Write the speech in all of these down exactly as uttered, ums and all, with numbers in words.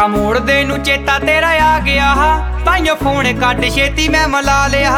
ਨੱਕਾ ਮੋੜਦੇ ਨੂੰ ਚੇਤਾ ਤੇਰਾ ਆ ਗਿਆ, ਤਾਈਓ ਫੋਨ ਕੱਢ ਛੇਤੀ ਮੈਂ ਮਿਲਾ ਲਿਆ।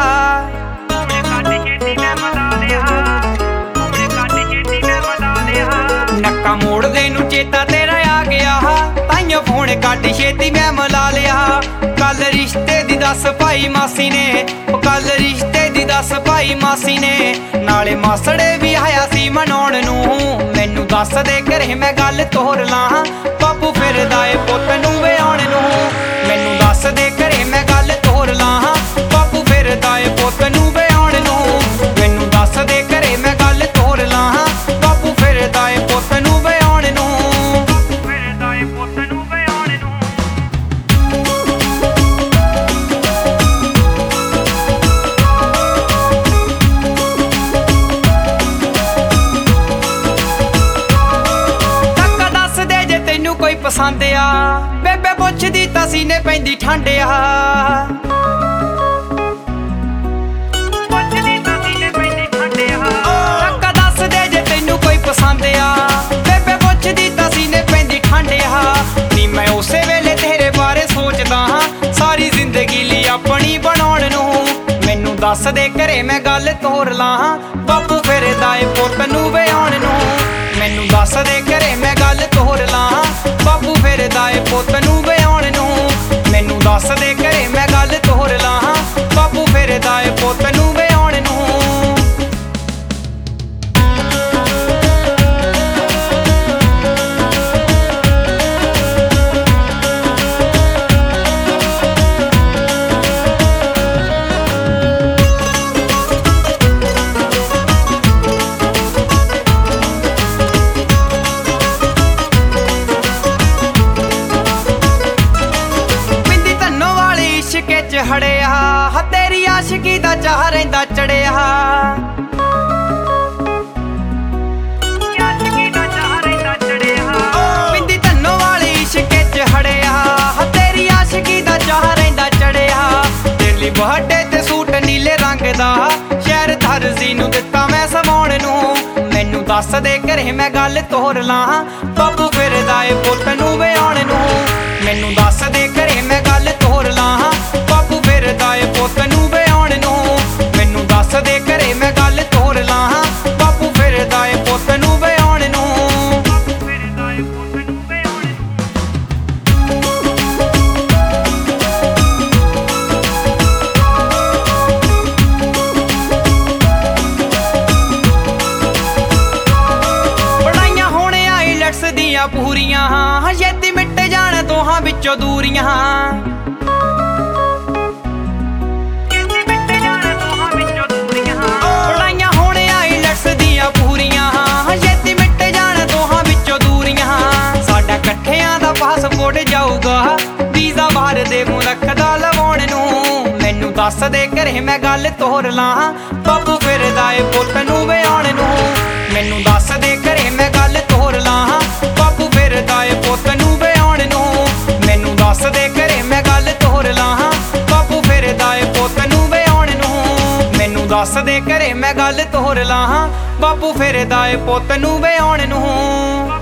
ਨੱਕਾ ਮੋੜਦੇ ਨੂੰ ਚੇਤਾ ਤੇਰਾ ਆ ਗਿਆ, ਤਾਈਓ ਫੋਨ ਕੱਢ ਛੇਤੀ ਮੈਂ ਮਿਲਾ ਲਿਆ। ਕੱਲ ਰਿਸ਼ਤੇ ਦੀ ਦੱਸ ਭਾਈ ਮਾਸੀ ਨੇ, ਉਹ ਕੱਲ ਰਿਸ਼ਤੇ ਦੀ ਦੱਸ ਭਾਈ ਮਾਸੀ ਨੇ, ਨਾਲੇ ਮਾਸੜੇ ਵੀ ਆਇਆ ਸੀ ਮਨਾਉਣ ਨੂੰ। ਮੈਨੂੰ ਦੱਸ ਦੇ ਘਰੇ ਮੈਂ ਗੱਲ ਤੋਰ ਲਾਂ, ਬਾਪੂ ਫਿਰਦਾ ਏ ਪੁੱਤ ਨੂੰ ਵਿਆਹਣ ਨੂੰ। ਮੈਨੂੰ ਦੱਸ ਦੇ ਘਰੇ ਮੈਂ ਗੱਲ ਤੋਰ ਲਾਂ, ਬਾਪੂ ਫਿਰਦਾ ਏ ਪੁੱਤ ਨੂੰ ਵਿਆਹਣ ਨੂੰ। ਮੈਨੂੰ ਦੱਸ ਦੇ ਘਰੇ ਮੈਂ ਗੱਲ ਤੋਰ ਲਾਂ, ਬਾਪੂ ਫਿਰਦਾ ਏ ਪੁੱਤ ਨੂੰ ਵਿਆਹਣ ਨੂੰ। ਫਿਰਦਾ ਏ ਪੁੱਤ ਨੂੰ ਵਿਆਹਣ ਨੂੰ। ਕਾਕਾ ਦੱਸ ਦੇ ਜੇ ਤੈਨੂੰ ਕੋਈ ਪਸੰਦ ਆ, ਬੇਬੇ ਪੁੱਛਦੀ ਤਾਂ ਸੀਨੇ ਪੈਂਦੀ ਠੰਡ ਆ। ਕਾਕਾ ਦੱਸ ਦੇ ਜੇ ਤੈਨੂੰ ਕੋਈ ਪਸੰਦ ਆ, ਬੇਬੇ ਪੁੱਛਦੀ ਤਾਂ ਸੀਨੇ ਪੈਂਦੀ ਠੰਡ ਆ। ਨੀ ਮੈਂ ਉਸੇ ਵੇਲੇ ਤੇਰੇ ਬਾਰੇ ਸੋਚਦਾ ਹਾਂ, ਸਾਰੀ ਜ਼ਿੰਦਗੀ ਲਈ ਆਪਣੀ ਬਣਾਉਣ ਨੂੰ। ਮੈਨੂੰ ਦੱਸ ਦੇ ਘਰੇ ਮੈਂ ਗੱਲ ਤੋਰ ਲਾਂ, ਬਾਪੂ ਫਿਰਦਾ ਏ ਪੁੱਤ ਨੂੰ ਵਿਆਹਣ ਨੂੰ। ਮੈਨੂੰ ਦੱਸ ਦੇ ਘਰੇ ਮੈਂ ਗੱਲ ਤੋਰ ਲਾਂ, ਬਾਪੂ ਫਿਰਦਾ ਏ ਪੁੱਤ ਨੂੰ ਵਿਆਹਣ ਨੂੰ। ਮੈਨੂੰ ਦੱਸ ਦੇ ਘਰੇ ਮੈਂ ਗੱਲ ਤੋਰ ਲਾਂ, ਬਾਪੂ ਫਿਰਦਾ ਏ ਪੁੱਤ ਨੂੰ ਵਿਆਹਣ ਨੂੰ। ਚ ਹੜਿਆ ਹਾ ਤੇਰੀ ਆਸ਼ਕੀ ਦਾ ਚਾਹ ਰਹਿੰਦਾ ਚੜਿਆ। ਆਸ਼ਕੀ ਦਾ ਚਾਹ ਰਹਿੰਦਾ ਚੜਿਆ। ਬਿੰਦੀ ਧੰਨੋ ਵਾਲੀ ਇਸ਼ਕੇ ਚ ਹੜਿਆ ਹਾ ਤੇਰੀ ਆਸ਼ਕੀ ਦਾ ਚਾਹ ਰਹਿੰਦਾ ਚੜਿਆ। ਤੇਰੇ ਲਈ ਬਰਥਡੇ ਤੇ ਸੂਟ ਨੀਲੇ ਰੰਗ ਦਾ, ਸ਼ਹਿਰ ਦਰਜ਼ੀ ਨੂੰ ਦਿੱਤਾ ਮੈਂ ਸਵਾਉਣ ਨੂੰ। ਮੈਨੂੰ ਦੱਸ ਦੇ ਘਰੇ ਮੈਂ ਗੱਲ ਤੋਰ ਲਾਂ, ਬਾਪੂ ਫਿਰਦਾ ਏ ਪੁੱਤ ਨੂੰ ਵਿਆਹਣ ਨੂੰ। ਮੈਨੂੰ ਦੱਸ ਦੇ ਘਰੇ ਮੈਂ ਗੱਲ ਤੋਰ ਲਾਂ, ਬਾਪੂ ਫਿਰਦਾ ਏ ਪੁੱਤ ਨੂੰ ਵਿਆਹਣ ਨੂੰ। ਮੈਨੂੰ ਦੱਸ ਦੇ ਘਰੇ ਮੈਂ ਗੱਲ ਤੋਰ ਲਾਂ, ਬਾਪੂ ਫਿਰਦਾ ਏ ਪੁੱਤ ਨੂੰ ਵਿਆਹਣ ਨੂੰ। ਬਾਪੂ ਫਿਰਦਾ ਏ ਪੁੱਤ ਨੂੰ ਵਿਆਹਣ ਨੂੰ। ਪੜਾਈਆਂ ਹੁਣ ਆਈਲੈਟਸ ਦੀਆਂ ਪੂਰੀਆਂ, ਛੇਤੀ ਮਿਟ ਜਾਣ ਦੋਹਾਂ ਵਿੱਚੋਂ ਦੂਰੀਆਂ। ਪੜਾਈਆਂ ਹੁਣ ਆਈਲੈਟਸ ਦੀਆਂ ਪੂਰੀਆਂ, ਛੇਤੀ ਮਿਟ ਜਾਣ ਦੋਹਾਂ ਵਿੱਚੋਂ ਦੂਰੀਆਂ। ਸਾਡਾ ਇਕੱਠਿਆਂ ਦਾ ਪਾਸਪੋਰਟ ਜਾਊਗਾ, ਵੀਜ਼ਾ ਬਾਹਰ ਦੇ ਮੁਲਕ ਦਾ ਲਵਾਉਣ ਨੂੰ। ਮੈਨੂੰ ਦੱਸ ਦੇ ਘਰੇ ਮੈਂ ਗੱਲ ਤੋਰ ਲਾਂ, ਬਾਪੂ ਫਿਰਦਾ ਏ ਪੁੱਤ ਨੂੰ ਵਿਆਹਣ ਨੂੰ। ਮੈਨੂੰ ਦੱਸ ਦੇ ਘਰੇ ਮੈਂ ਗੱਲ ਤੋਰ ਲਾਂ, ਬਾਪੂ ਫਿਰਦਾ ਏ ਪੁੱਤ ਨੂੰ ਵਿਆਹਣ ਨੂੰ। ਮੈਨੂੰ ਦੱਸ ਦੇ ਘਰੇ ਮੈਂ ਗੱਲ ਤੋਰ ਲਾਂ, ਬਾਪੂ ਫਿਰਦਾ ਏ ਪੁੱਤ ਨੂੰ ਵਿਆਹਣ ਨੂੰ। ਮੈਨੂੰ ਦੱਸ ਦੇ ਘਰੇ ਮੈਂ ਗੱਲ ਤੋਰ ਲਾਂ, ਬਾਪੂ ਫਿਰਦਾ ਏ ਪੁੱਤ ਨੂੰ ਵਿਆਹਣ ਨੂੰ।